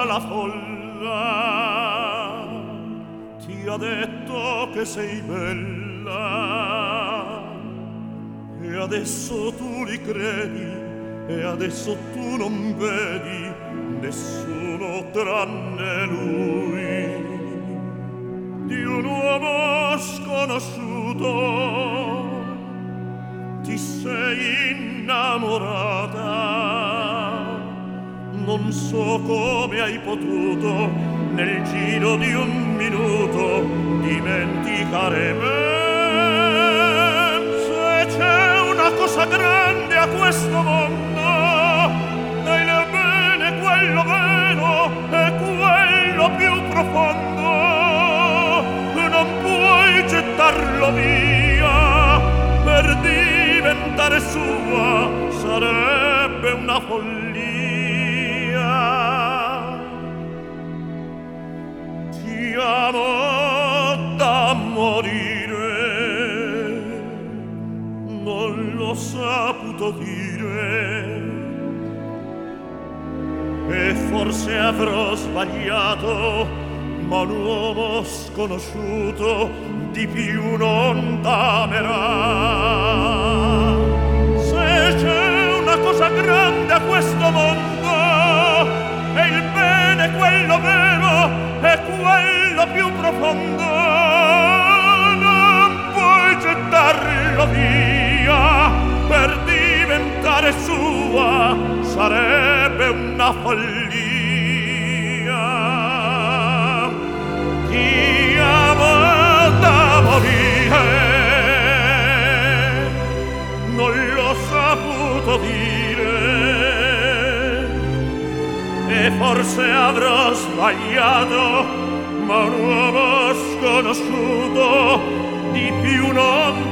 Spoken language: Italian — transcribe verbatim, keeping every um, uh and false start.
la folla ti ha detto che sei bella e adesso tu li credi e adesso tu non vedi nessuno tranne lui. Di un uomo sconosciuto ti sei innamorata, non so come hai potuto nel giro di un minuto dimenticare me. Se c'è una cosa grande a questo mondo, è il bene, quello vero e quello più profondo, non puoi gettarlo via per diventare sua, sarebbe una follia. Ti amo da morire, non l'ho saputo dire e forse avrò sbagliato, ma un uomo sconosciuto di più non t'amerà. Se c'è una cosa grande a questo mondo, è il bene, quello vero, è quello più profondo, non puoi gettarlo via per diventare sua, sarebbe una follia. Ti amo da morire, non l'ho saputo dire e forse avrò sbagliato, ma un uomo sconosciuto di più non